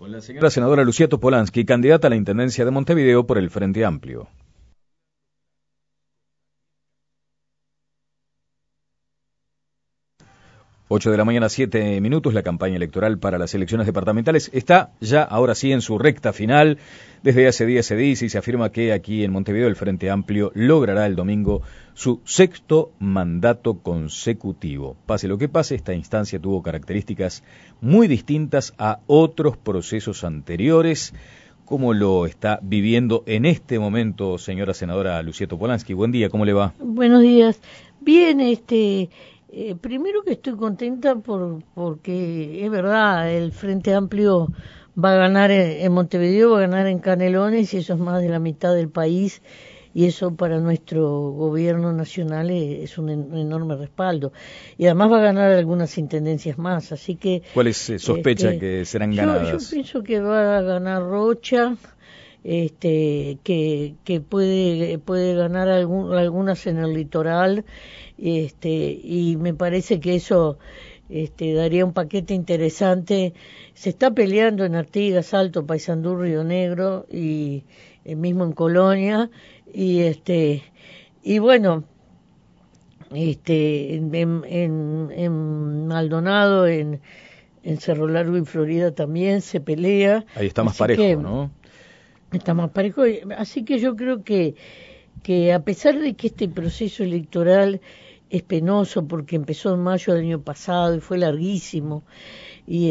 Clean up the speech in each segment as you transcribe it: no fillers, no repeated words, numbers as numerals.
Con la señora senadora Lucía Topolansky, candidata a la Intendencia de Montevideo por el Frente Amplio. Ocho de la mañana, 7 minutos, la campaña electoral para las elecciones departamentales está ya, ahora sí, en su recta final. Desde hace días se dice y se afirma que aquí en Montevideo el Frente Amplio logrará el domingo su 6º mandato consecutivo. Pase lo que pase, esta instancia tuvo características muy distintas a otros procesos anteriores. ¿Cómo lo está viviendo en este momento, señora senadora Lucía Topolansky? Buen día, ¿cómo le va? Buenos días. Bien, primero que estoy contenta porque es verdad, el Frente Amplio va a ganar en Montevideo, va a ganar en Canelones, y eso es más de la mitad del país, y eso para nuestro gobierno nacional es un enorme respaldo. Y además va a ganar algunas intendencias más, así que... ¿Cuáles sospecha que serán ganadas? Yo pienso que va a ganar Rocha, que puede ganar algunas en el litoral, y me parece que eso daría un paquete interesante. Se está peleando en Artigas, Salto, Paysandú, Río Negro y mismo en Colonia, y bueno, en Maldonado, en Cerro Largo y Florida también se pelea. Ahí está más parejo, ¿no? Está más parejo, así que yo creo que a pesar de que este proceso electoral es penoso porque empezó en mayo del año pasado y fue larguísimo, y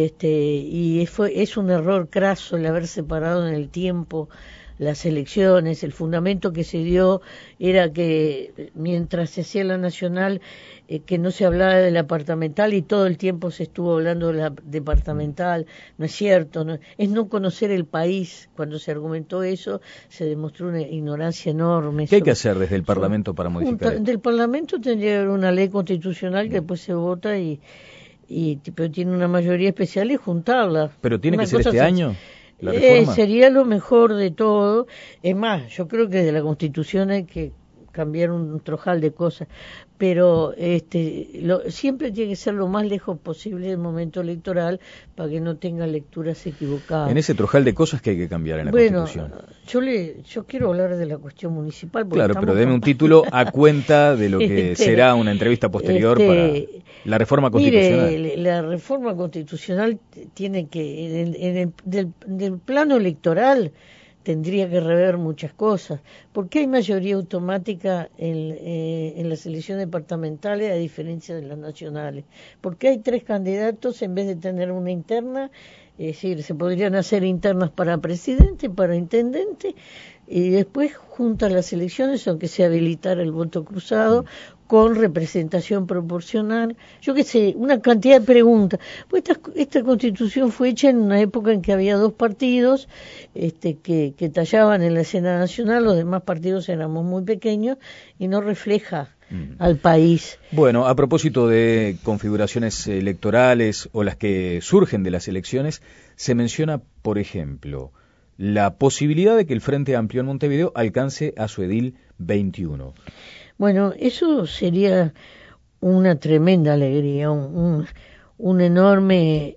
es un error craso el haber separado en el tiempo las elecciones. El fundamento que se dio era que mientras se hacía la nacional, que no se hablaba de la departamental, y todo el tiempo se estuvo hablando de la departamental. No es cierto, es no conocer el país. Cuando se argumentó eso, se demostró una ignorancia enorme. ¿Qué hay que hacer desde el Parlamento para modificar esto? Del Parlamento tendría que haber una ley constitucional que después se vota pero tiene una mayoría especial, y juntarla. ¿Pero tiene que ser este año la reforma? Sería lo mejor de todo. Es más, yo creo que de la Constitución hay que cambiar un trojal de cosas, pero siempre tiene que ser lo más lejos posible del momento electoral para que no tenga lecturas equivocadas. En ese trojal de cosas que hay que cambiar en la Constitución. Yo quiero hablar de la cuestión municipal. Claro, pero deme un título a cuenta de lo que será una entrevista posterior para la reforma constitucional. Mire, la reforma constitucional tiene que, del plano electoral, tendría que rever muchas cosas. ¿Por qué hay mayoría automática en las elecciones departamentales a diferencia de las nacionales? ¿Por qué hay 3 candidatos en vez de tener una interna? Es decir, se podrían hacer internas para presidente, para intendente, y después juntas las elecciones, aunque se habilitara el voto cruzado, con representación proporcional. Yo qué sé, una cantidad de preguntas. Pues esta Constitución fue hecha en una época en que había 2 partidos que tallaban en la escena nacional, los demás partidos éramos muy pequeños, y no refleja al país. Bueno, a propósito de configuraciones electorales o las que surgen de las elecciones, se menciona, por ejemplo, la posibilidad de que el Frente Amplio en Montevideo alcance a su edil 21. Bueno, eso sería una tremenda alegría, un enorme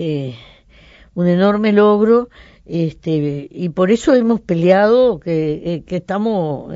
logro, y por eso hemos peleado que estamos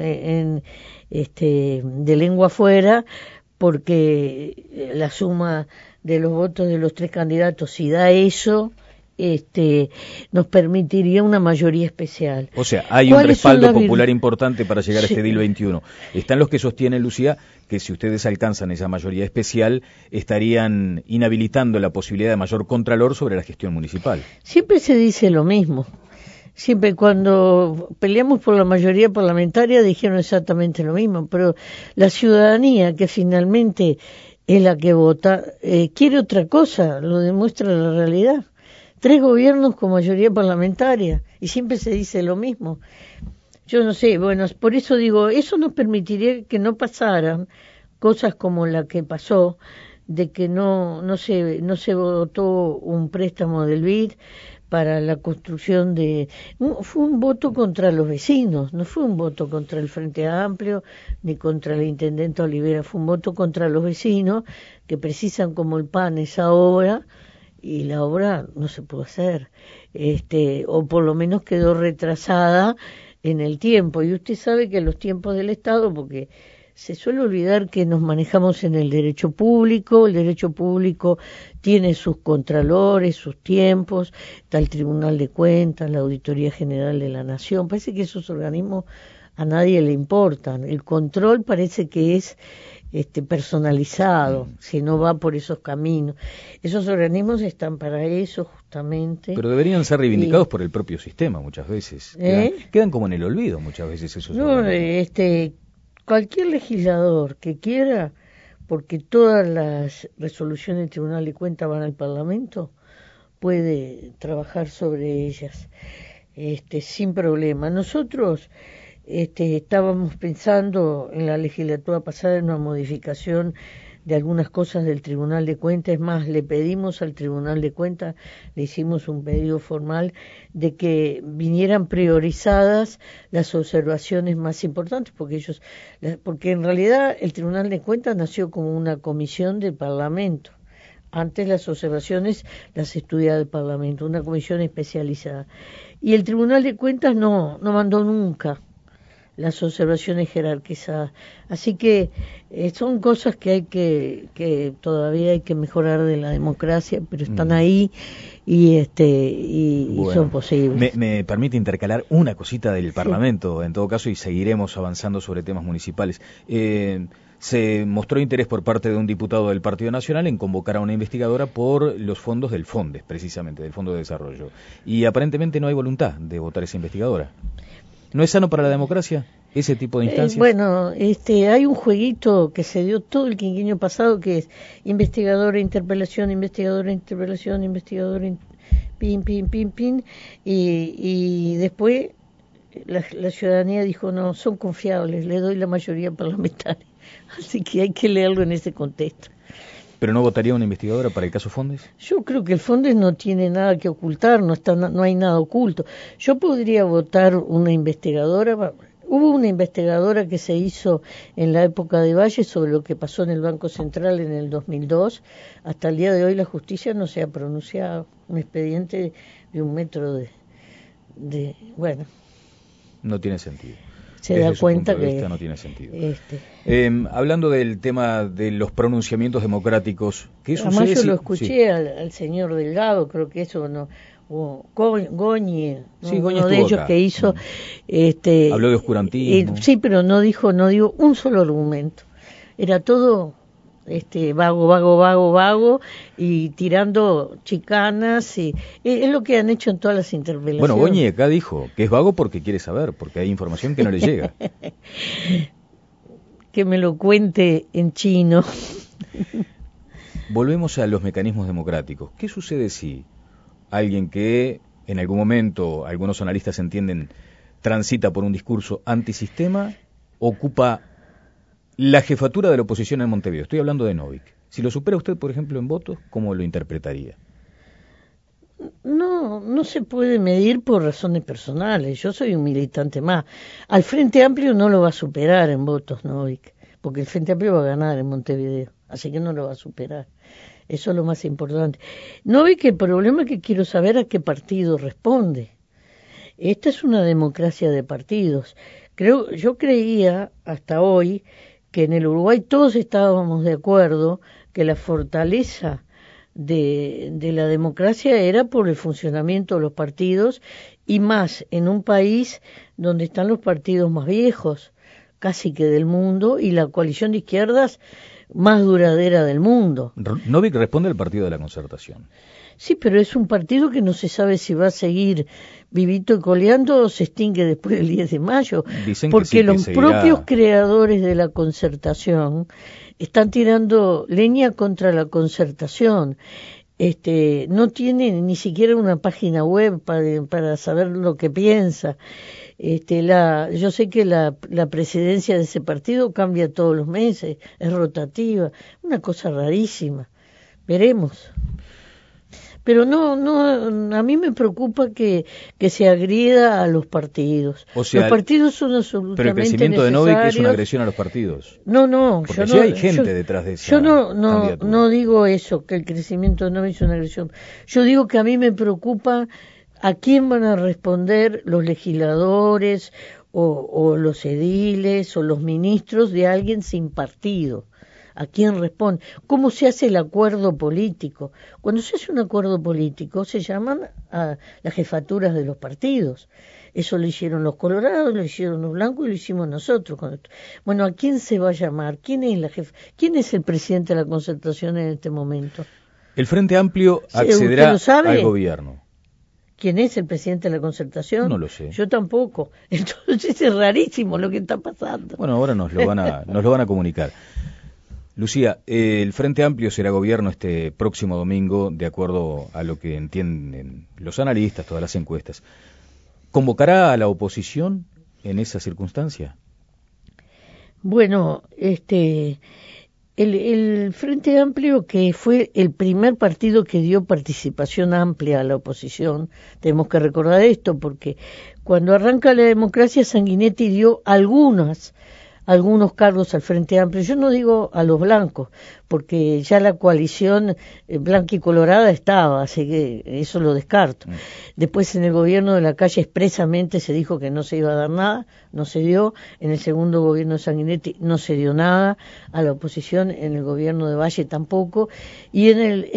de lengua afuera, porque la suma de los votos de los 3 candidatos, si da eso, nos permitiría una mayoría especial. O sea, hay un respaldo popular importante para llegar a este edil 21. Están los que sostienen, Lucía, que si ustedes alcanzan esa mayoría especial, estarían inhabilitando la posibilidad de mayor contralor sobre la gestión municipal. Siempre se dice lo mismo. Siempre cuando peleamos por la mayoría parlamentaria dijeron exactamente lo mismo, pero la ciudadanía, que finalmente es la que vota, quiere otra cosa, lo demuestra la realidad. 3 gobiernos con mayoría parlamentaria, y siempre se dice lo mismo. Yo no sé, bueno, por eso digo, eso nos permitiría que no pasaran cosas como la que pasó, de que no se votó un préstamo del BID para la construcción fue un voto contra los vecinos, no fue un voto contra el Frente Amplio ni contra el intendente Olivera, fue un voto contra los vecinos que precisan como el pan esa obra, y la obra no se pudo hacer, o por lo menos quedó retrasada en el tiempo. Y usted sabe que los tiempos del Estado, porque se suele olvidar que nos manejamos en el derecho público tiene sus contralores, sus tiempos, está el Tribunal de Cuentas, la Auditoría General de la Nación, parece que esos organismos a nadie le importan, el control parece que es personalizado, si no va por esos caminos. Esos organismos están para eso justamente. Pero deberían ser reivindicados por el propio sistema muchas veces. Quedan como en el olvido muchas veces esos organismos. Cualquier legislador que quiera, porque todas las resoluciones del Tribunal de Cuentas van al Parlamento, puede trabajar sobre ellas sin problema. Nosotros estábamos pensando en la legislatura pasada en una modificación de algunas cosas del Tribunal de Cuentas. Es más, le pedimos al Tribunal de Cuentas, le hicimos un pedido formal de que vinieran priorizadas las observaciones más importantes, porque en realidad el Tribunal de Cuentas nació como una comisión del Parlamento. Antes las observaciones las estudiaba el Parlamento, una comisión especializada. Y el Tribunal de Cuentas no mandó nunca las observaciones jerarquizadas. Así que son cosas que todavía hay que mejorar de la democracia, pero están ahí y bueno, son posibles. Me permite intercalar una cosita del Parlamento, en todo caso, y seguiremos avanzando sobre temas municipales. Se mostró interés por parte de un diputado del Partido Nacional en convocar a una investigadora por los fondos del FONDES, precisamente, del Fondo de Desarrollo. Y aparentemente no hay voluntad de votar esa investigadora. ¿No es sano para la democracia ese tipo de instancias? Bueno, hay un jueguito que se dio todo el quinquenio pasado, que es investigadora, interpelación, pin, y después la ciudadanía dijo, no, son confiables, le doy la mayoría parlamentaria. Así que hay que leerlo en ese contexto. ¿Pero no votaría una investigadora para el caso Fondes? Yo creo que el Fondes no tiene nada que ocultar, no hay nada oculto. Yo podría votar una investigadora. Hubo una investigadora que se hizo en la época de Valle sobre lo que pasó en el Banco Central en el 2002. Hasta el día de hoy la justicia no se ha pronunciado. Un expediente de 1 metro de bueno. No tiene sentido. Se da cuenta que no tiene sentido. Hablando del tema de los pronunciamientos democráticos, ¿qué sucede? Además yo lo escuché al señor Delgado, creo que eso no, o Goñi, uno de ellos acá, que hizo, habló de oscurantismo. Sí, pero no dijo un solo argumento. Era todo vago y tirando chicanas, y es lo que han hecho en todas las interpelaciones. Bueno, Goñi acá dijo que es vago porque quiere saber, porque hay información que no le llega. Que me lo cuente en chino. Volvemos a los mecanismos democráticos. ¿Qué sucede si alguien que en algún momento, algunos analistas entienden, transita por un discurso antisistema, ocupa la jefatura de la oposición en Montevideo? Estoy hablando de Novik. Si lo supera usted, por ejemplo, en votos, ¿cómo lo interpretaría? No se puede medir por razones personales. Yo soy un militante más. Al Frente Amplio no lo va a superar en votos Novik, porque el Frente Amplio va a ganar en Montevideo, así que no lo va a superar. Eso es lo más importante. Novik, el problema es que quiero saber a qué partido responde. Esta es una democracia de partidos. Yo creía hasta hoy que en el Uruguay todos estábamos de acuerdo que la fortaleza de la democracia era por el funcionamiento de los partidos, y más en un país donde están los partidos más viejos, casi que del mundo, y la coalición de izquierdas más duradera del mundo. Novik responde al Partido de la Concertación. Sí, pero es un partido que no se sabe si va a seguir vivito y coleando o se extingue después del 10 de mayo. Dicen porque que sí, los propios creadores de la Concertación están tirando leña contra la Concertación. No tienen ni siquiera una página web para saber lo que piensa. Yo sé que la presidencia de ese partido cambia todos los meses, es rotativa, una cosa rarísima. Veremos. Pero a mí me preocupa que se agrida a los partidos. O sea, los partidos son absolutamente pero el crecimiento de Novik es una agresión a los partidos. No, porque ya hay gente detrás de esa candidatura. No digo eso, que el crecimiento de Novik es una agresión. Yo digo que a mí me preocupa a quién van a responder los legisladores o los ediles o los ministros de alguien sin partido. ¿A quién responde? ¿Cómo se hace el acuerdo político? Cuando se hace un acuerdo político se llaman a las jefaturas de los partidos. Eso lo hicieron los colorados, lo hicieron los blancos y lo hicimos nosotros. Bueno, ¿a quién se va a llamar? ¿Quién es el presidente de la Concertación en este momento? El Frente Amplio accederá al gobierno. ¿Quién es el presidente de la Concertación? No lo sé. Yo tampoco. Entonces es rarísimo lo que está pasando. Bueno, ahora nos lo van a comunicar. Lucía, el Frente Amplio será gobierno este próximo domingo, de acuerdo a lo que entienden los analistas, todas las encuestas. ¿Convocará a la oposición en esa circunstancia? Bueno, el Frente Amplio, que fue el primer partido que dio participación amplia a la oposición, tenemos que recordar esto, porque cuando arranca la democracia, Sanguinetti dio algunos cargos al Frente Amplio. Yo no digo a los blancos, porque ya la coalición blanca y colorada estaba, así que eso lo descarto. Después en el gobierno de la Calle expresamente se dijo que no se iba a dar nada, no se dio. En el segundo gobierno de Sanguinetti no se dio nada a la oposición, en el gobierno de Valle tampoco, y en el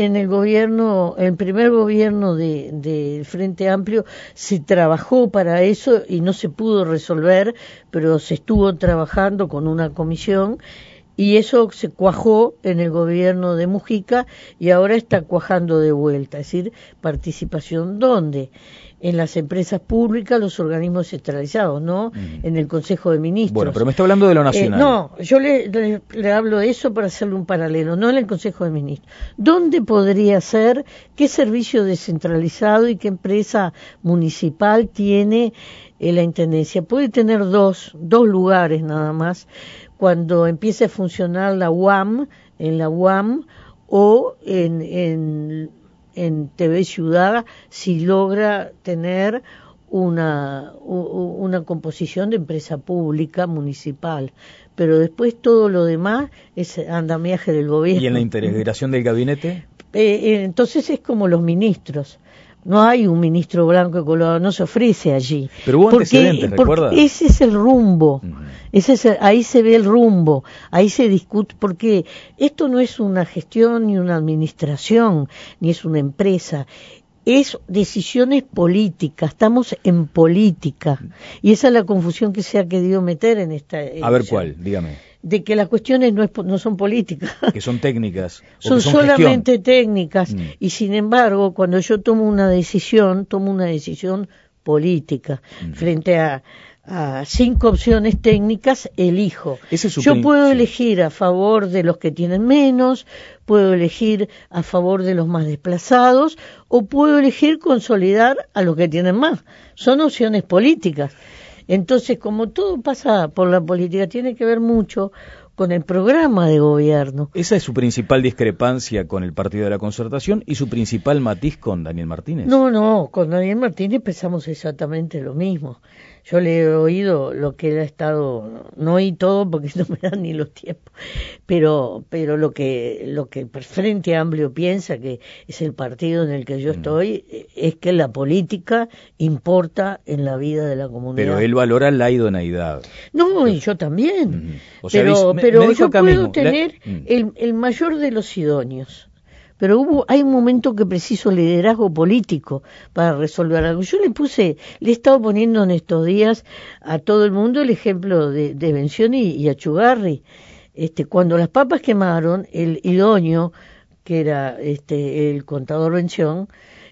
primer gobierno del Frente Amplio se trabajó para eso y no se pudo resolver, pero se estuvo trabajando con una comisión y eso se cuajó en el gobierno de Mujica y ahora está cuajando de vuelta, es decir, participación ¿dónde? En las empresas públicas, los organismos centralizados, ¿no? En el Consejo de Ministros. Bueno, pero me está hablando de lo nacional. No, yo le hablo de eso para hacerle un paralelo, no en el Consejo de Ministros. ¿Dónde podría ser? ¿Qué servicio descentralizado y qué empresa municipal tiene la Intendencia? Puede tener dos lugares nada más, cuando empiece a funcionar la UAM, en la UAM, o en TV Ciudad, si logra tener una composición de empresa pública municipal, pero después todo lo demás es andamiaje del gobierno. ¿Y en la integración del gabinete? Entonces es como los ministros. No hay un ministro blanco y colorado, no se ofrece allí. Pero hubo antecedentes, ¿recuerda? Ese es el rumbo, ahí se ve el rumbo, ahí se discute, porque esto no es una gestión ni una administración, ni es una empresa, es decisiones políticas, estamos en política, y esa es la confusión que se ha querido meter en esta... A ver cuál, dígame. De que las cuestiones no son políticas. Que son técnicas. Son solamente técnicas. Y sin embargo, cuando yo tomo una decisión política. Frente a 5 opciones técnicas, elijo. Yo puedo elegir a favor de los que tienen menos, puedo elegir a favor de los más desplazados, o puedo elegir consolidar a los que tienen más. Son opciones políticas. Entonces, como todo pasa por la política, tiene que ver mucho con el programa de gobierno. ¿Esa es su principal discrepancia con el Partido de la Concertación y su principal matiz con Daniel Martínez? No, con Daniel Martínez pensamos exactamente lo mismo. Yo le he oído lo que él ha estado, no oí todo porque no me dan ni los tiempos, pero lo que el Frente Amplio piensa, que es el partido en el que yo estoy, es que la política importa en la vida de la comunidad. Pero él valora la idoneidad. No, y yo también. O sea, pero yo puedo tener el mayor de los idóneos. Pero hay un momento que preciso liderazgo político para resolver algo. Yo le he estado poniendo en estos días a todo el mundo el ejemplo de Bencioni y Achugarri. Cuando las papas quemaron, el idóneo, que era el contador Bención,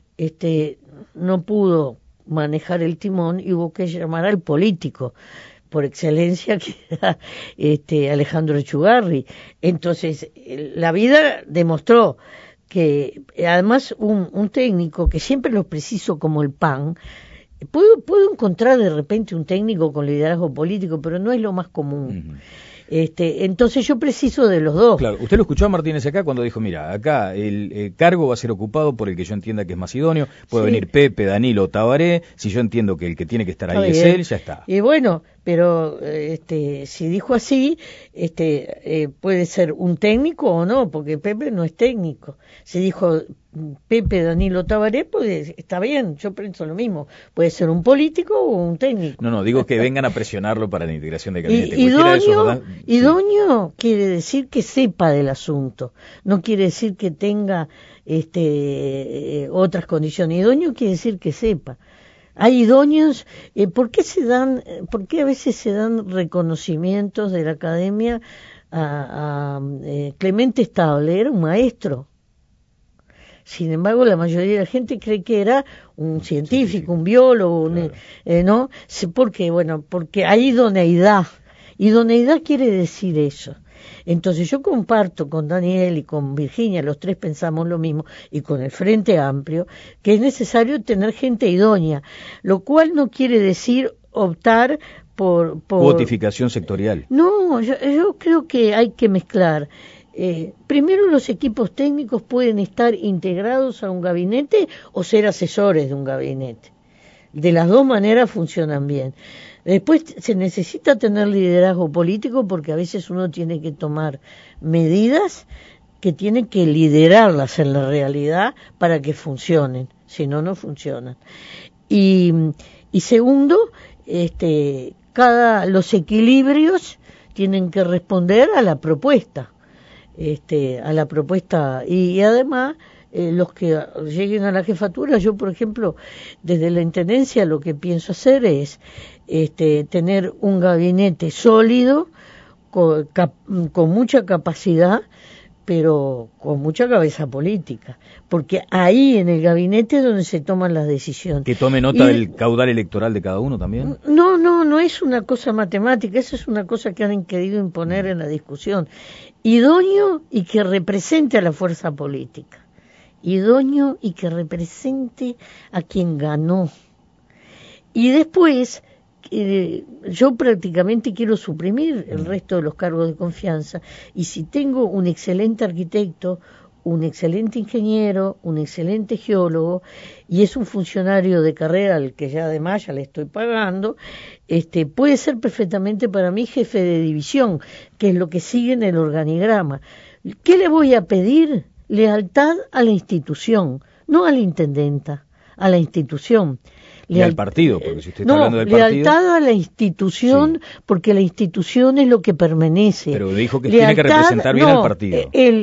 no pudo manejar el timón y hubo que llamar al político por excelencia, que era Alejandro Achugarri. Entonces, la vida demostró que además un técnico que siempre lo preciso como el pan, puedo encontrar de repente un técnico con liderazgo político, pero no es lo más común. Entonces yo preciso de los dos. Claro, usted lo escuchó a Martínez acá cuando dijo, mira, acá el cargo va a ser ocupado por el que yo entienda que es más idóneo, puede venir Pepe, Danilo o Tabaré, si yo entiendo que el que tiene que estar ahí es él, ya está. Y bueno, pero si dijo así, puede ser un técnico o no, porque Pepe no es técnico. Si dijo Pepe, Danilo, Tabaré, pues está bien, yo pienso lo mismo. Puede ser un político o un técnico. No, digo que vengan a presionarlo para la integración de gabinete. Idóneo quiere decir que sepa del asunto, no quiere decir que tenga otras condiciones. Idóneo quiere decir que sepa. Hay idóneos, ¿por qué a veces se dan reconocimientos de la academia a Clemente Stable? Era un maestro. Sin embargo, la mayoría de la gente cree que era un científico, un biólogo, claro. ¿No? ¿Por qué? Bueno, porque hay idoneidad. Idoneidad quiere decir eso. Entonces yo comparto con Daniel y con Virginia, los tres pensamos lo mismo, y con el Frente Amplio, que es necesario tener gente idónea, lo cual no quiere decir optar por cuotificación sectorial. No, yo creo que hay que mezclar. Primero, los equipos técnicos pueden estar integrados a un gabinete o ser asesores de un gabinete. De las dos maneras funcionan bien. Después se necesita tener liderazgo político porque a veces uno tiene que tomar medidas que tiene que liderarlas en la realidad para que funcionen, si no, no funcionan. Y segundo, los equilibrios tienen que responder a la propuesta. Y además los que lleguen a la jefatura, yo por ejemplo desde la intendencia lo que pienso hacer es tener un gabinete sólido con mucha capacidad, pero con mucha cabeza política, porque ahí en el gabinete es donde se toman las decisiones. ¿Que tome nota del caudal electoral de cada uno también? No es una cosa matemática, esa es una cosa que han querido imponer en la discusión. Idóneo y que represente a la fuerza política. Idóneo y que represente a quien ganó. Y después, yo prácticamente quiero suprimir el resto de los cargos de confianza, y si tengo un excelente arquitecto, un excelente ingeniero, un excelente geólogo, y es un funcionario de carrera al que ya además ya le estoy pagando, puede ser perfectamente para mí jefe de división, que es lo que sigue en el organigrama. ¿Qué le voy a pedir? Lealtad a la institución, no a la intendenta, a la institución. Y al partido, porque si usted está hablando del partido... lealtad a la institución, sí. Porque la institución es lo que permanece. Pero dijo que tiene que representar bien al partido.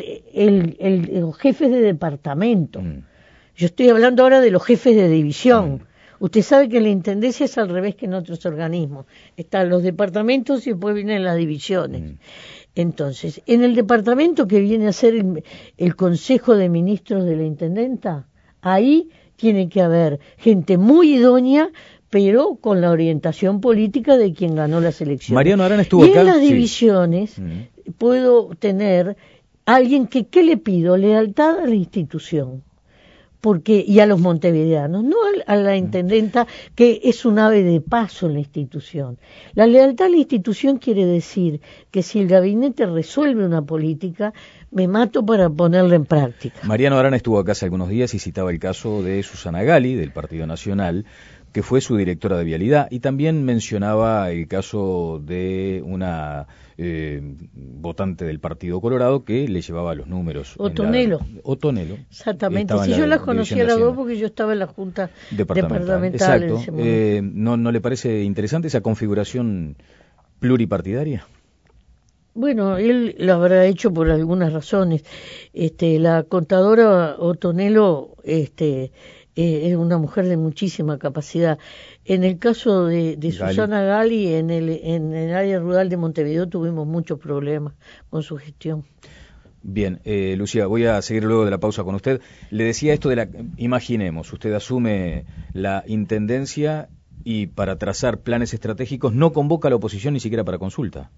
Los jefes de departamento. Yo estoy hablando ahora de los jefes de división. Usted sabe que en la intendencia es al revés que en otros organismos. Están los departamentos y después vienen las divisiones. Entonces, en el departamento que viene a ser el Consejo de Ministros de la Intendenta, ahí tiene que haber gente muy idónea, pero con la orientación política de quien ganó las elecciones. Mariano Arana estuvo acá. Y en las divisiones puedo tener alguien que, ¿qué le pido? Lealtad a la institución. Y a los montevideanos, no a la intendenta, que es un ave de paso en la institución. La lealtad a la institución quiere decir que si el gabinete resuelve una política, me mato para ponerla en práctica. Mariano Arana estuvo acá hace algunos días y citaba el caso de Susana Gali, del Partido Nacional, que fue su directora de vialidad, y también mencionaba el caso de una votante del Partido Colorado que le llevaba los números. Otonelo. Otonelo. Exactamente. Si yo las conocía a las dos porque yo estaba en la Junta Departamental. Exacto. ¿No le parece interesante esa configuración pluripartidaria? Bueno, él lo habrá hecho por algunas razones. La contadora Otonelo es una mujer de muchísima capacidad. En el caso de Susana Gali, en el área rural de Montevideo tuvimos muchos problemas con su gestión. Bien, Lucía, voy a seguir luego de la pausa con usted. Le decía esto imaginemos, usted asume la intendencia y para trazar planes estratégicos no convoca a la oposición ni siquiera para consulta.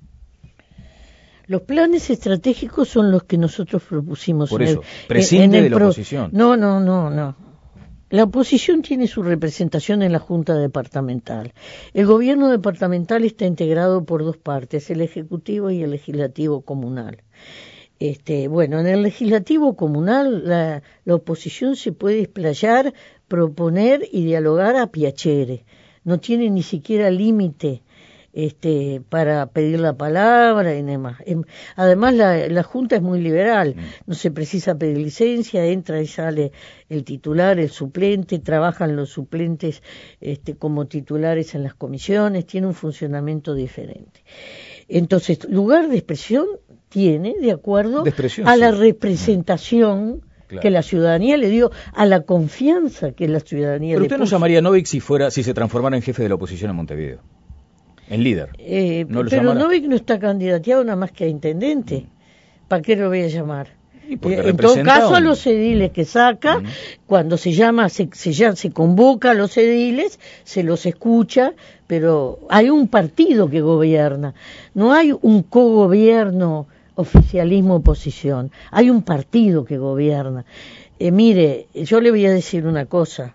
Los planes estratégicos son los que nosotros propusimos. Por eso, prescinde de la oposición. No. La oposición tiene su representación en la Junta Departamental. El gobierno departamental está integrado por dos partes, el Ejecutivo y el Legislativo Comunal. Bueno, en el Legislativo Comunal la oposición se puede explayar, proponer y dialogar a piacere. No tiene ni siquiera límite para pedir la palabra y demás. Además, la Junta es muy liberal, no se precisa pedir licencia, entra y sale el titular, el suplente, trabajan los suplentes como titulares en las comisiones, tiene un funcionamiento diferente. Entonces, lugar de expresión tiene de acuerdo a la representación que la ciudadanía le dio, a la confianza que la ciudadanía le puso. Pero usted no llamaría a Novik si se transformara en jefe de la oposición en Montevideo, en líder. Pero Novik no está candidateado nada más que a intendente. ¿Para qué lo voy a llamar? En todo caso, a los ediles que saca, cuando se convoca a los ediles, se los escucha, pero hay un partido que gobierna, no hay un cogobierno oficialismo-oposición, hay un partido que gobierna. Mire, yo le voy a decir una cosa,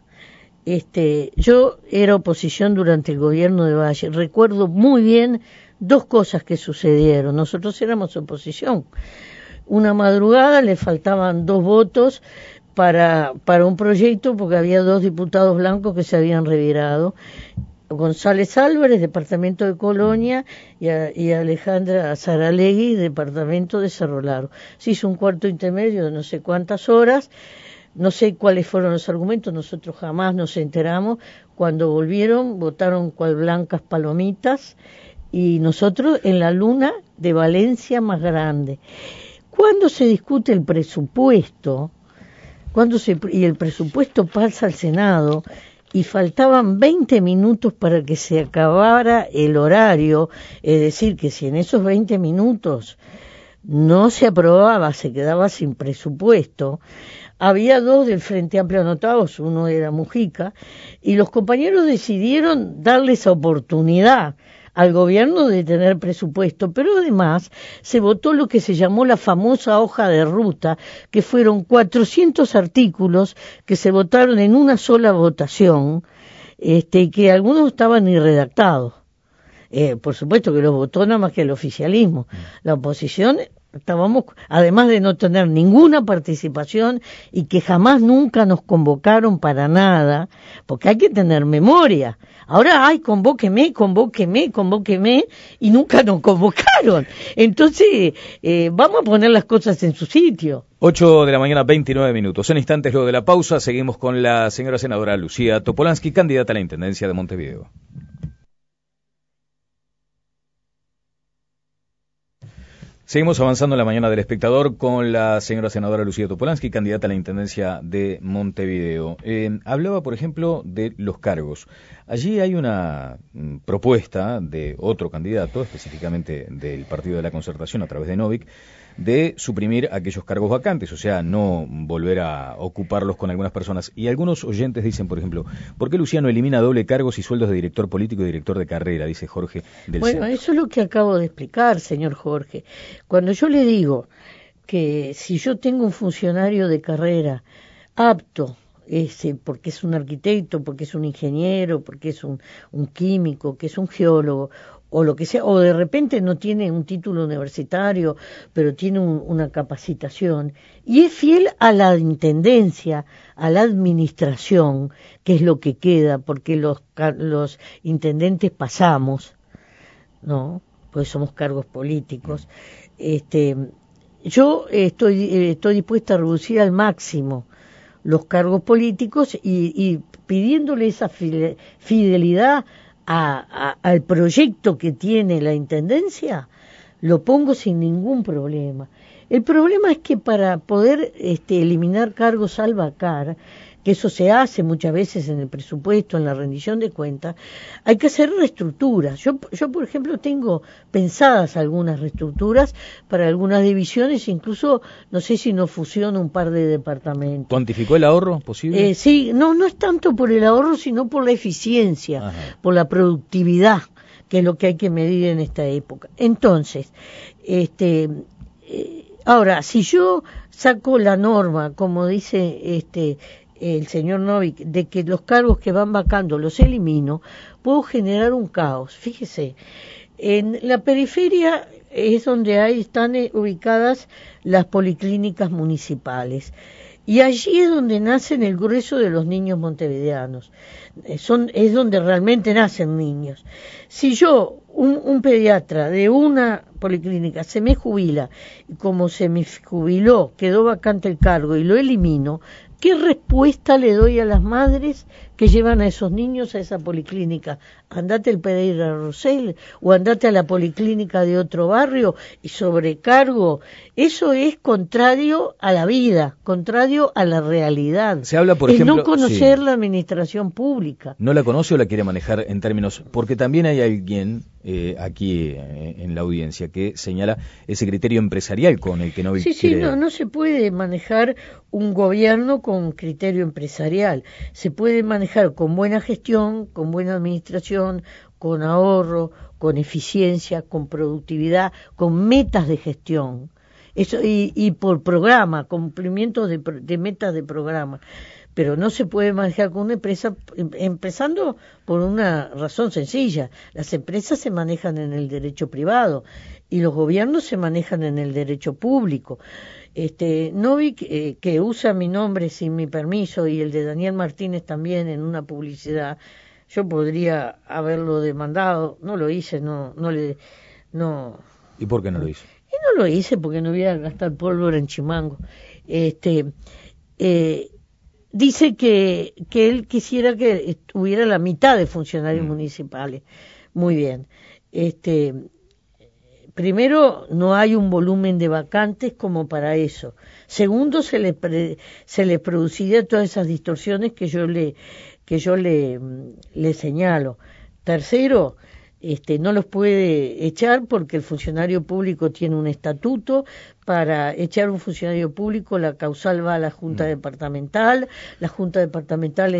yo era oposición durante el gobierno de Valle, recuerdo muy bien dos cosas que sucedieron, nosotros éramos oposición. Una madrugada le faltaban 2 votos para un proyecto porque había 2 diputados blancos que se habían revirado. González Álvarez, departamento de Colonia, y Alejandra Saralegui, departamento de Cerro Largo. Se hizo un cuarto intermedio de no sé cuántas horas, no sé cuáles fueron los argumentos, nosotros jamás nos enteramos. Cuando volvieron, votaron cual blancas palomitas, y nosotros en la luna de Valencia más grande. Cuando se discute el presupuesto, y el presupuesto pasa al Senado, y faltaban 20 minutos para que se acabara el horario, es decir, que si en esos 20 minutos no se aprobaba, se quedaba sin presupuesto, había 2 del Frente Amplio anotados, uno era Mujica, y los compañeros decidieron darle esa oportunidad al gobierno de tener presupuesto, pero además se votó lo que se llamó la famosa hoja de ruta, que fueron 400 artículos que se votaron en una sola votación, que algunos estaban irredactados. Por supuesto que los votó nada más que el oficialismo. La oposición estábamos, además de no tener ninguna participación y que jamás nunca nos convocaron para nada, porque hay que tener memoria. Ahora, convóqueme, y nunca nos convocaron. Entonces, vamos a poner las cosas en su sitio. 8 de la mañana, 29 minutos. En instantes, luego de la pausa, seguimos con la señora senadora Lucía Topolansky, candidata a la Intendencia de Montevideo. Seguimos avanzando en la mañana del espectador con la señora senadora Lucía Topolansky, candidata a la Intendencia de Montevideo. Hablaba, por ejemplo, de los cargos. Allí hay una propuesta de otro candidato, específicamente del Partido de la Concertación a través de Novik, de suprimir aquellos cargos vacantes, o sea, no volver a ocuparlos con algunas personas. Y algunos oyentes dicen, por ejemplo, ¿por qué Lucía no elimina doble cargos y sueldos de director político y director de carrera? Dice Jorge del Bueno, Centro. Eso es lo que acabo de explicar, señor Jorge. Cuando yo le digo que si yo tengo un funcionario de carrera apto, porque es un arquitecto, porque es un ingeniero, porque es un químico, que es un geólogo, o lo que sea, o de repente no tiene un título universitario, pero tiene una capacitación, y es fiel a la intendencia, a la administración, que es lo que queda, porque los intendentes pasamos, ¿no? Pues somos cargos políticos. Yo estoy dispuesta a reducir al máximo los cargos políticos y pidiéndole esa fidelidad al proyecto que tiene la Intendencia, lo pongo sin ningún problema. El problema es que para poder eliminar cargos al vacar, que eso se hace muchas veces en el presupuesto, en la rendición de cuentas, hay que hacer reestructuras. Yo, por ejemplo, tengo pensadas algunas reestructuras para algunas divisiones, incluso no sé si no fusiono un par de departamentos. ¿Cuantificó el ahorro posible? Sí, no es tanto por el ahorro, sino por la eficiencia, por la productividad, que es lo que hay que medir en esta época. Entonces, ahora, si yo saco la norma, como dice el señor Novik, de que los cargos que van vacando los elimino, puedo generar un caos. Fíjese, en la periferia es donde están ubicadas las policlínicas municipales. Y allí es donde nacen el grueso de los niños montevideanos. Es donde realmente nacen niños. Si yo, un pediatra de una policlínica, se me jubila, y como se me jubiló, quedó vacante el cargo y lo elimino, ¿qué respuesta le doy a las madres que llevan a esos niños a esa policlínica? Andate al Pereira Rosell o andate a la policlínica de otro barrio y sobrecargo. Eso es contrario a la vida, contrario a la realidad. Se habla, por ejemplo, no conocer la administración pública. ¿No la conoce o la quiere manejar en términos? Porque también hay alguien aquí en la audiencia que señala ese criterio empresarial con el que no quiere... Sí, no se puede manejar un gobierno con criterio empresarial. Se puede manejar con buena gestión, con buena administración, con ahorro, con eficiencia, con productividad, con metas de gestión. Eso y por programa, cumplimiento de metas de programa. Pero no se puede manejar con una empresa, empezando por una razón sencilla. Las empresas se manejan en el derecho privado y los gobiernos se manejan en el derecho público. Novik, que usa mi nombre sin mi permiso y el de Daniel Martínez también en una publicidad, yo podría haberlo demandado, no lo hice, no. ¿Y por qué no lo hizo? Y no lo hice porque no voy a gastar pólvora en Chimango. Dice que él quisiera que hubiera la mitad de funcionarios municipales. Muy bien. Primero, no hay un volumen de vacantes como para eso. Segundo, se le produciría todas esas distorsiones que yo le señalo. Tercero, no los puede echar porque el funcionario público tiene un estatuto. Para echar un funcionario público la causal va a la Junta Departamental, la Junta Departamental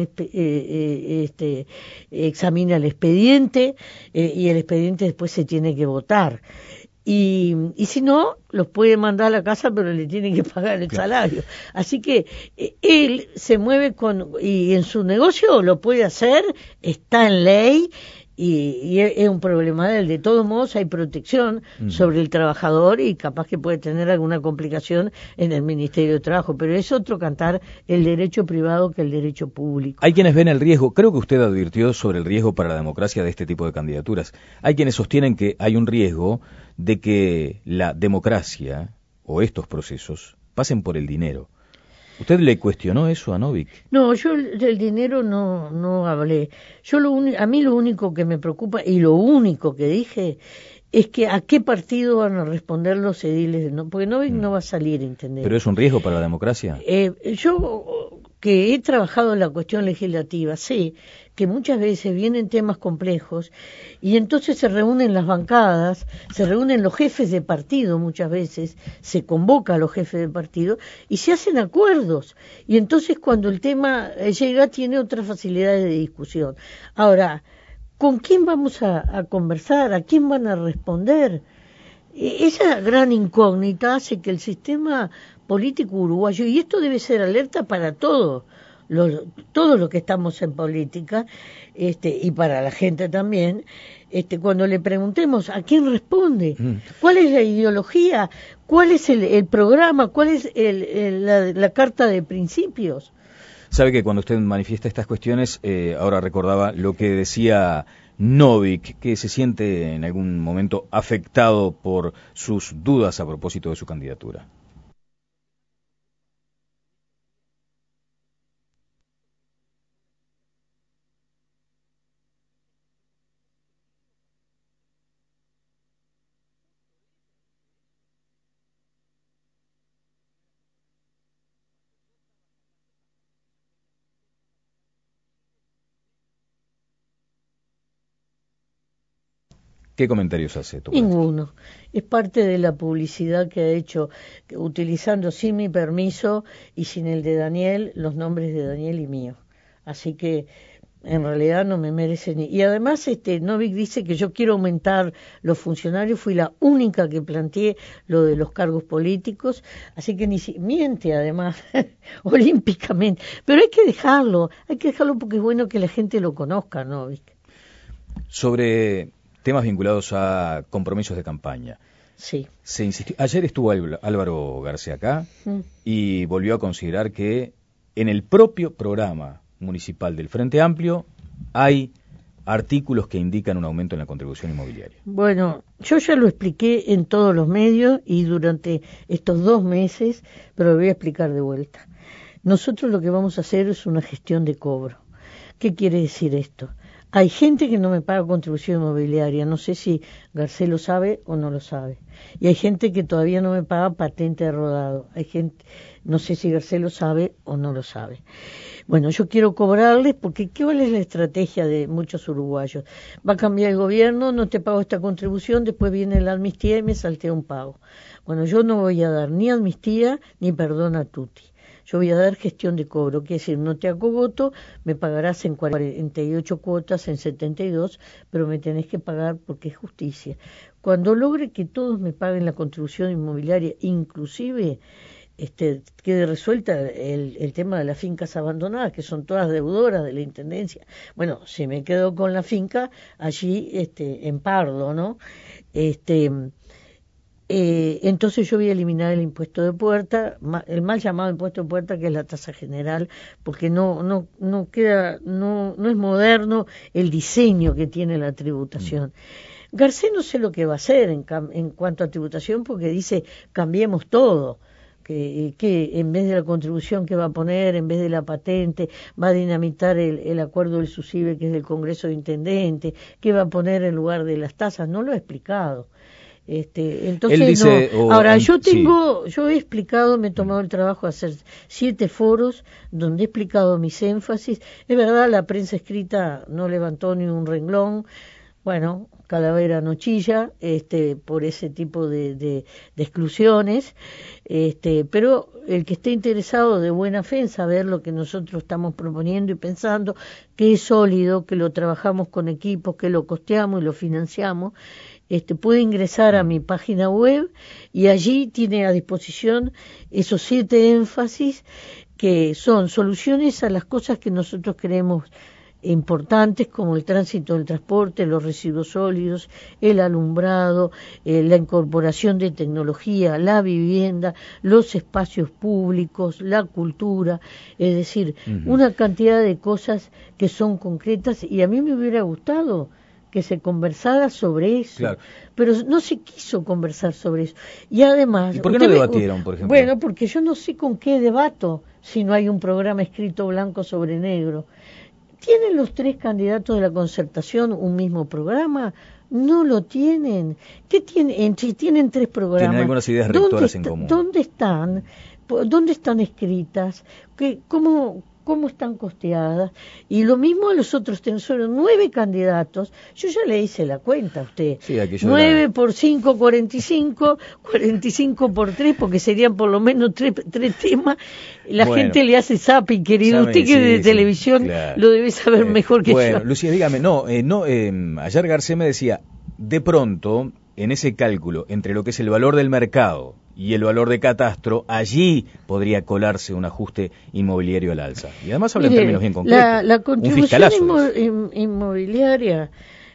examina el expediente y el expediente después se tiene que votar. Y si no, los puede mandar a la casa, pero le tienen que pagar el salario. Así que él se mueve y en su negocio lo puede hacer, está en ley, y es un problema de él. De todos modos, hay protección sobre el trabajador y capaz que puede tener alguna complicación en el Ministerio de Trabajo, pero es otro cantar el derecho privado que el derecho público. Hay quienes ven el riesgo, creo que usted advirtió sobre el riesgo para la democracia de este tipo de candidaturas. Hay quienes sostienen que hay un riesgo de que la democracia o estos procesos pasen por el dinero. ¿Usted le cuestionó eso a Novik? No, yo del dinero no hablé. A mí lo único que me preocupa y lo único que dije es que a qué partido van a responder los ediles, porque Novik no va a salir, ¿entendés? ¿Pero es un riesgo para la democracia? Yo, que he trabajado en la cuestión legislativa, sé que muchas veces vienen temas complejos y entonces se reúnen las bancadas, se reúnen los jefes de partido muchas veces, se convoca a los jefes de partido y se hacen acuerdos. Y entonces cuando el tema llega tiene otras facilidades de discusión. Ahora, ¿con quién vamos a conversar? ¿A quién van a responder? Esa gran incógnita hace que el sistema político uruguayo, y esto debe ser alerta para todos los que estamos en política, y para la gente también, cuando le preguntemos a quién responde, cuál es la ideología, cuál es el programa, cuál es la carta de principios. Sabe que cuando usted manifiesta estas cuestiones, ahora recordaba lo que decía Novik, que se siente en algún momento afectado por sus dudas a propósito de su candidatura. ¿Qué comentarios hace? Ninguno. Es parte de la publicidad que ha hecho, utilizando sin mi permiso y sin el de Daniel, los nombres de Daniel y mío. Así que en realidad no me merece ni... Y además Novik dice que yo quiero aumentar los funcionarios, fui la única que planteé lo de los cargos políticos, así que miente además, olímpicamente. Pero hay que dejarlo porque es bueno que la gente lo conozca, Novik. Sobre temas vinculados a compromisos de campaña. Sí. Se insistió. Ayer estuvo Álvaro García acá y volvió a considerar que en el propio programa municipal del Frente Amplio hay artículos que indican un aumento en la contribución inmobiliaria. Bueno, yo ya lo expliqué en todos los medios y durante estos 2 meses, pero lo voy a explicar de vuelta. Nosotros lo que vamos a hacer es una gestión de cobro. ¿Qué quiere decir esto? Hay gente que no me paga contribución inmobiliaria, no sé si Garcés lo sabe o no lo sabe. Y hay gente que todavía no me paga patente de rodado. Hay gente, no sé si Garcés lo sabe o no lo sabe. Bueno, yo quiero cobrarles porque ¿cuál es la estrategia de muchos uruguayos? Va a cambiar el gobierno, no te pago esta contribución, después viene la amnistía y me saltea un pago. Bueno, yo no voy a dar ni amnistía ni perdón a tutti. Yo voy a dar gestión de cobro, quiere decir, no te acogoto, me pagarás en 48 cuotas, en 72, pero me tenés que pagar porque es justicia. Cuando logre que todos me paguen la contribución inmobiliaria, inclusive quede resuelta el tema de las fincas abandonadas, que son todas deudoras de la Intendencia. Bueno, si me quedo con la finca, allí en Pardo, ¿no? Entonces yo voy a eliminar el impuesto de puerta, el mal llamado impuesto de puerta, que es la tasa general, porque no es moderno el diseño que tiene la tributación. Garcés no sé lo que va a hacer en cuanto a tributación, porque dice cambiemos todo. Que en vez de la contribución que va a poner, en vez de la patente, va a dinamitar el acuerdo del SUSIBE, que es del Congreso de Intendentes, que va a poner en lugar de las tasas, no lo ha explicado. Entonces él dice, no. Ahora yo he explicado, me he tomado el trabajo de hacer 7 foros donde he explicado mis énfasis. Es verdad, la prensa escrita no levantó ni un renglón. Bueno, Calavera no chilla por ese tipo de exclusiones, pero el que esté interesado de buena fe en saber lo que nosotros estamos proponiendo y pensando, que es sólido, que lo trabajamos con equipos, que lo costeamos y lo financiamos, puede ingresar a mi página web y allí tiene a disposición esos 7 énfasis que son soluciones a las cosas que nosotros creemos importantes, como el tránsito del transporte, los residuos sólidos, el alumbrado, la incorporación de tecnología, la vivienda, los espacios públicos, la cultura, es decir, una cantidad de cosas que son concretas, y a mí me hubiera gustado que se conversara sobre eso, claro, pero no se quiso conversar sobre eso. Y además... ¿Y por qué no debatieron, por ejemplo? Bueno, porque yo no sé con qué debato si no hay un programa escrito blanco sobre negro. ¿Tienen los 3 candidatos de la Concertación un mismo programa? No lo tienen. ¿Qué tienen? Si tienen 3 programas. Tienen algunas ideas rectoras en común. ¿Dónde están? ¿Dónde están escritas? ¿Cómo están costeadas? Y lo mismo a los otros, fueron 9 candidatos. Yo ya le hice la cuenta a usted. Sí, 9 por 5, 45, 45 por 3, porque serían por lo menos 3 temas. La gente le hace zapping, querido. Usted que de televisión claro, lo debe saber mejor que yo. Bueno, Lucía, dígame, ayer Garcés me decía, de pronto, en ese cálculo entre lo que es el valor del mercado y el valor de catastro, allí podría colarse un ajuste inmobiliario al alza. Y además habla en términos bien concretos. La contribución inmobiliaria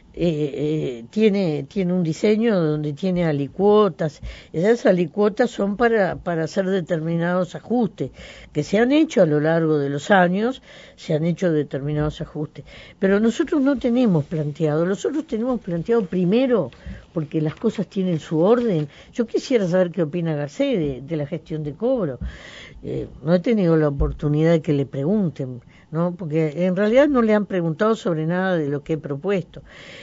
tiene un diseño donde tiene alicuotas. Esas alicuotas son para hacer determinados ajustes que se han hecho a lo largo de los años, se han hecho determinados ajustes. Pero nosotros no tenemos planteado, nosotros tenemos planteado primero, porque las cosas tienen su orden. Yo quisiera saber qué opina Garcés de la gestión de cobro. No he tenido la oportunidad de que le pregunten, ¿no? Porque en realidad no le han preguntado sobre nada de lo que he propuesto.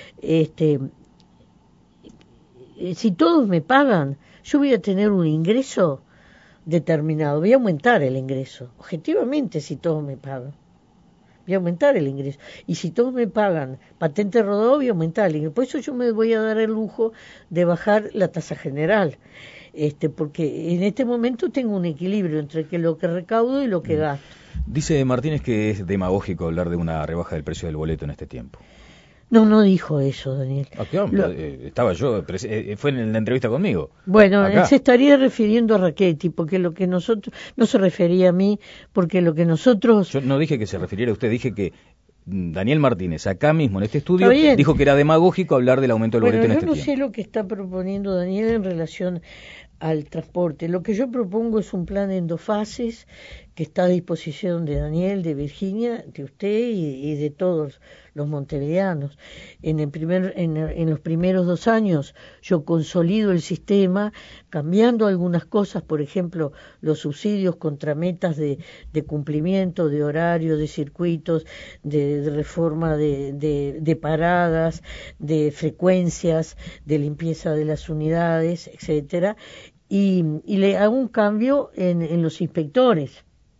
Si todos me pagan, yo voy a tener un ingreso determinado, voy a aumentar el ingreso, objetivamente, si todos me pagan. Voy a aumentar el ingreso. Y si todos me pagan patente rodado, voy a aumentar el ingreso. Por eso yo me voy a dar el lujo de bajar la tasa general. Porque en este momento tengo un equilibrio entre lo que recaudo y lo que gasto. Dice Martínez que es demagógico hablar de una rebaja del precio del boleto en este tiempo. No dijo eso, Daniel. ¿A qué hombre? Estaba yo, fue en la entrevista conmigo. Bueno, Acá. él se estaría refiriendo a Rachetti, porque lo que nosotros, no se refería a mí, porque lo que nosotros... Yo no dije que se refiriera a usted, dije que Daniel Martínez, acá mismo en este estudio, dijo que era demagógico hablar del aumento del boleto en este tiempo. Yo no sé lo que está proponiendo Daniel en relación al transporte. Lo que yo propongo es un plan en 2 fases que está a disposición de Daniel, de Virginia, de usted y de todos los montevideanos. En los primeros 2 años yo consolido el sistema, cambiando algunas cosas, por ejemplo, los subsidios contra metas de cumplimiento, de horario, de circuitos, de reforma de paradas, de frecuencias, de limpieza de las unidades, etcétera, y le hago un cambio en los inspectores.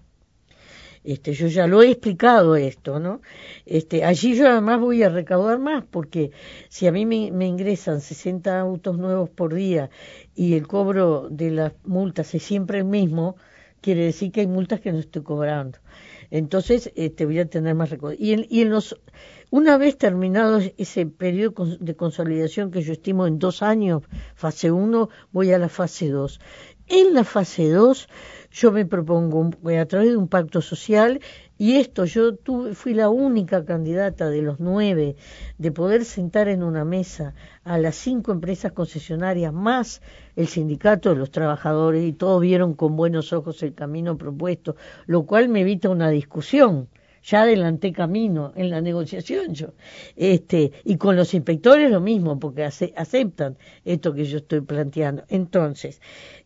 Yo ya lo he explicado esto, ¿no? Allí yo además voy a recaudar más, porque si a mí me ingresan 60 autos nuevos por día y el cobro de las multas es siempre el mismo, quiere decir que hay multas que no estoy cobrando. Entonces, voy a tener más recaudación. Una vez terminado ese periodo de consolidación que yo estimo en 2 años, fase 1, voy a la fase 2. En la fase 2 yo me propongo a través de un pacto social, y fui la única candidata de los 9 de poder sentar en una mesa a las 5 empresas concesionarias más el sindicato de los trabajadores, y todos vieron con buenos ojos el camino propuesto, lo cual me evita una discusión. Ya adelanté camino en la negociación yo. Y con los inspectores lo mismo, porque aceptan esto que yo estoy planteando. Entonces,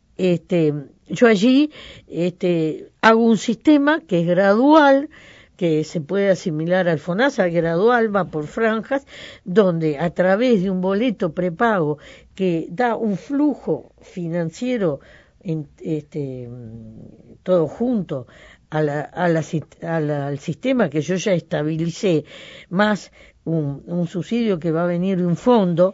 yo allí hago un sistema que es gradual, que se puede asimilar al FONASA, gradual, va por franjas, donde a través de un boleto prepago que da un flujo financiero todo junto al sistema que yo ya estabilicé, más un subsidio que va a venir de un fondo,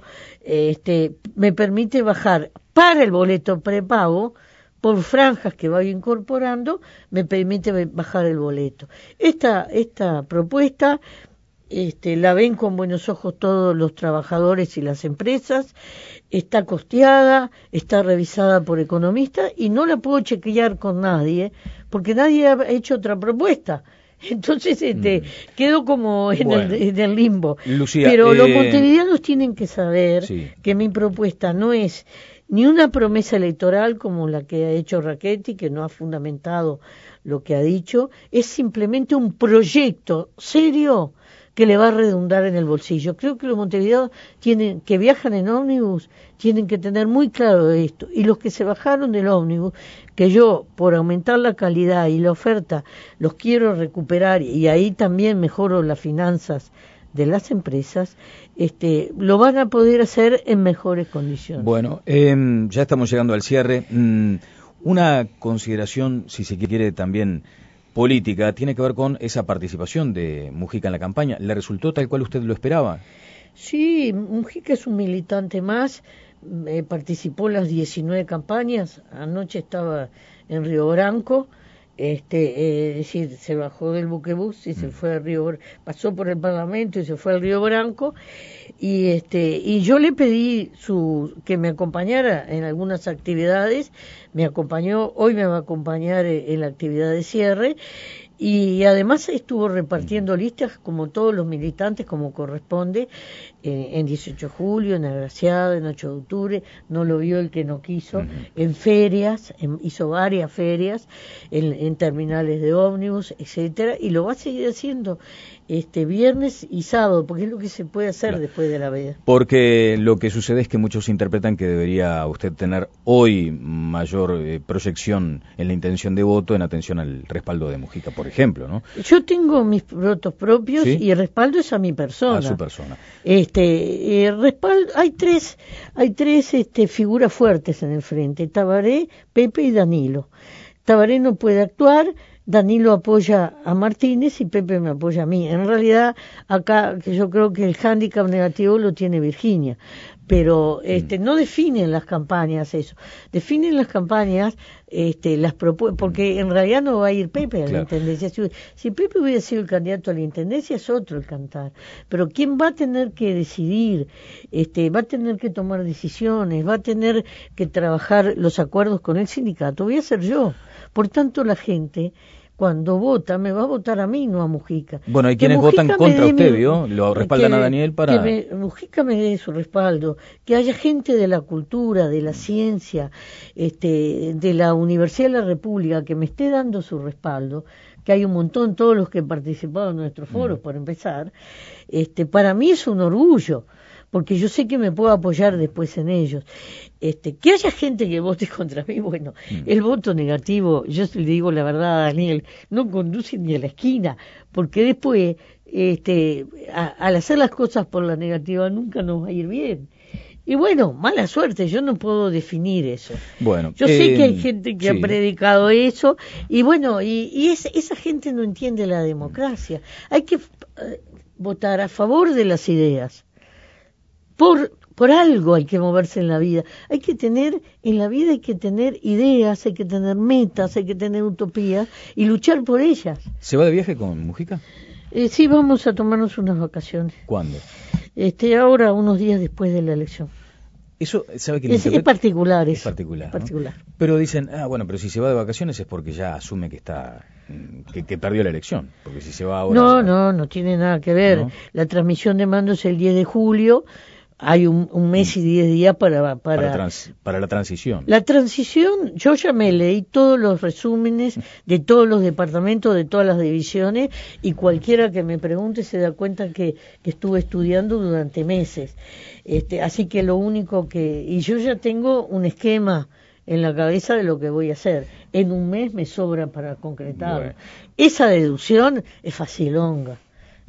me permite bajar para el boleto prepago, por franjas que voy incorporando, me permite bajar el boleto. Esta propuesta la ven con buenos ojos todos los trabajadores y las empresas, está costeada, está revisada por economistas y no la puedo chequear con nadie, porque nadie ha hecho otra propuesta. Entonces quedo como en el limbo. Lucía, pero los montevideanos tienen que saber que mi propuesta no es ni una promesa electoral como la que ha hecho Rachetti, que no ha fundamentado lo que ha dicho, es simplemente un proyecto serio que le va a redundar en el bolsillo. Creo que los montevideanos que viajan en ómnibus tienen que tener muy claro esto, y los que se bajaron del ómnibus, que yo por aumentar la calidad y la oferta los quiero recuperar, y ahí también mejoro las finanzas de las empresas, lo van a poder hacer en mejores condiciones. Bueno, ya estamos llegando al cierre. Una consideración, si se quiere, también política, tiene que ver con esa participación de Mujica en la campaña. ¿Le resultó tal cual usted lo esperaba? Sí, Mujica es un militante más, participó en las 19 campañas, anoche estaba en Río Branco, es decir, se bajó del buquebús y se fue a pasó por el Parlamento y se fue al Río Branco, y yo le pedí que me acompañara en algunas actividades, me acompañó, hoy me va a acompañar en la actividad de cierre, y además estuvo repartiendo listas como todos los militantes, como corresponde, en 18 de julio, en Agraciada, en 8 de octubre, no lo vio el que no quiso, en ferias, hizo varias ferias, en terminales de ómnibus, etcétera, y lo va a seguir haciendo viernes y sábado, porque es lo que se puede hacer después de la veda. Porque lo que sucede es que muchos interpretan que debería usted tener hoy mayor proyección en la intención de voto en atención al respaldo de Mujica, por ejemplo, ¿no? Yo tengo mis votos propios, ¿sí? Y el respaldo es a mi persona. A su persona. Respaldo, hay tres figuras fuertes en el frente: Tabaré, Pepe y Danilo. Tabaré no puede actuar, Danilo apoya a Martínez y Pepe me apoya a mí. En realidad, acá yo creo que el hándicap negativo lo tiene Virginia, pero no definen las campañas eso, definen las campañas las propuestas, porque en realidad no va a ir Pepe a la intendencia. Si Pepe hubiera sido el candidato a la intendencia es otro el cantar, pero quien va a tener que decidir, va a tener que tomar decisiones, va a tener que trabajar los acuerdos con el sindicato, voy a ser yo. Por tanto, la gente cuando vota, me va a votar a mí, no a Mujica. Bueno, hay quienes votan contra usted, ¿vio? Lo respaldan a Daniel para... Mujica me dé su respaldo, que haya gente de la cultura, de la ciencia, de la Universidad de la República, que me esté dando su respaldo, que hay un montón, todos los que han participado en nuestros foros, por empezar, para mí es un orgullo, porque yo sé que me puedo apoyar después en ellos. Que haya gente que vote contra mí, bueno, el voto negativo, yo le digo la verdad a Daniel, no conduce ni a la esquina, porque después, al hacer las cosas por la negativa, nunca nos va a ir bien. Y bueno, mala suerte, yo no puedo definir eso. Bueno, yo sé que hay gente que ha predicado eso, y bueno, esa gente no entiende la democracia. Hay que votar a favor de las ideas. Por algo hay que moverse en la vida. En la vida hay que tener ideas, hay que tener metas, hay que tener utopías y luchar por ellas. ¿Se va de viaje con Mujica? Sí, vamos a tomarnos unas vacaciones. ¿Cuándo? Ahora, unos días después de la elección. Eso, ¿sabe que es particular eso. Es particular, ¿no? Particular. Pero dicen, bueno, pero si se va de vacaciones es porque ya asume que que perdió la elección, porque si se va ahora... No tiene nada que ver. ¿No? La transmisión de mando es el 10 de julio, hay un mes y 10 días para la transición. La transición, yo ya me leí todos los resúmenes de todos los departamentos, de todas las divisiones, y cualquiera que me pregunte se da cuenta que estuve estudiando durante meses. Así que lo único y yo ya tengo un esquema en la cabeza de lo que voy a hacer. En un mes me sobra para concretarlo. Bueno. Esa deducción es facilonga.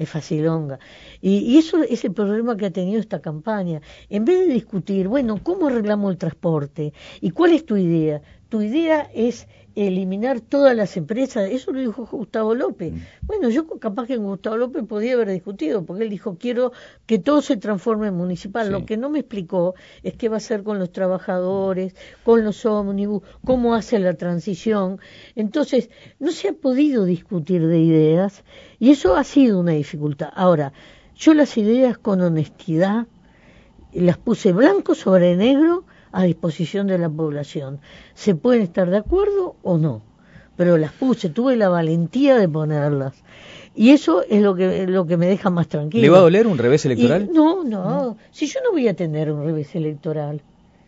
Y eso es el problema que ha tenido esta campaña. En vez de discutir, bueno, ¿cómo arreglamos el transporte? ¿Y cuál es tu idea? Tu idea es eliminar todas las empresas. Eso lo dijo Gustavo López. Bueno, yo capaz que con Gustavo López podía haber discutido, porque él dijo, quiero que todo se transforme en municipal. Sí. Lo que no me explicó es qué va a hacer con los trabajadores, con los ómnibus, cómo hace la transición. Entonces, no se ha podido discutir de ideas, y eso ha sido una dificultad. Ahora, yo las ideas con honestidad las puse blanco sobre negro a disposición de la población. Se pueden estar de acuerdo o no, pero las puse, tuve la valentía de ponerlas. Y eso es lo que me deja más tranquilo. ¿Le va a doler un revés electoral? No, si yo no voy a tener un revés electoral.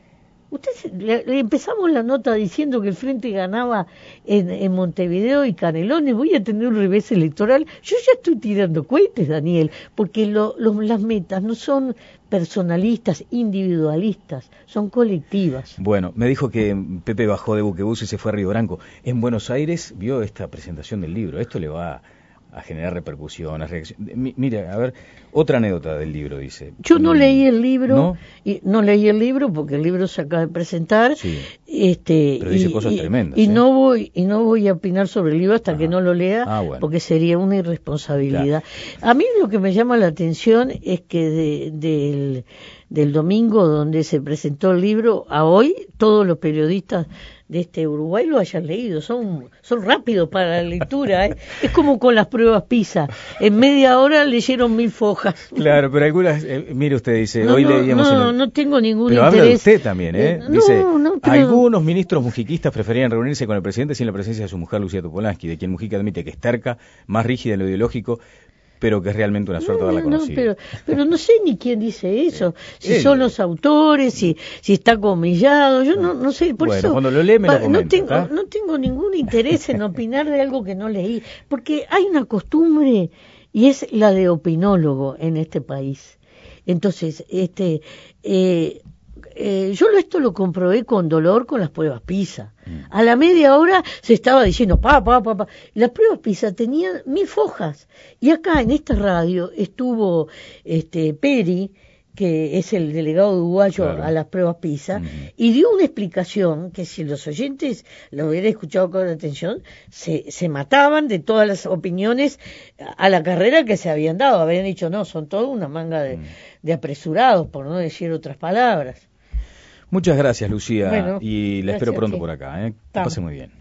Le empezamos la nota diciendo que el Frente ganaba en Montevideo y Canelones, voy a tener un revés electoral. Yo ya estoy tirando cohetes, Daniel, porque las metas no son personalistas, individualistas, son colectivas. Bueno, me dijo que Pepe bajó de Buquebus y se fue a Río Branco. En Buenos Aires vio esta presentación del libro. Esto le va a generar repercusiones, reacciones. Mira, a ver, otra anécdota del libro, dice. Yo no leí el libro, no leí el libro porque el libro se acaba de presentar. Sí. Pero dice cosas tremendas. Y no voy a opinar sobre el libro hasta que no lo lea, bueno. Porque sería una irresponsabilidad. Claro. A mí lo que me llama la atención es que del domingo donde se presentó el libro a hoy, todos los periodistas de Uruguay lo hayan leído, son rápidos para la lectura, ¿eh? Es como con las pruebas PISA, en media hora leyeron 1000 fojas. Claro, pero algunas, mire usted, dice, hoy leíamos... No tengo ningún pero interés. Habla de usted también, ¿eh? Dice, pero... algunos ministros mujiquistas preferían reunirse con el presidente sin la presencia de su mujer Lucía Topolansky, de quien Mujica admite que es terca, más rígida en lo ideológico, pero que es realmente una suerte haberla conocido. Pero no sé ni quién dice eso, si son los autores, si está comillado, yo no sé, por eso cuando lo lee me lo comenta, no tengo ningún interés en opinar de algo que no leí, porque hay una costumbre y es la de opinólogo en este país. Entonces, yo esto lo comprobé con dolor con las pruebas PISA. A la media hora se estaba diciendo Las pruebas PISA tenían 1000 fojas. Y acá en esta radio estuvo Peri, que es el delegado uruguayo claro. a las pruebas PISA, y dio una explicación que si los oyentes lo hubieran escuchado con atención, se mataban de todas las opiniones a la carrera que se habían dado. Habían dicho, no, son toda una manga de apresurados, por no decir otras palabras. Muchas gracias, Lucía, Bueno, y la espero gracias, pronto sí. por acá. Que pase muy bien.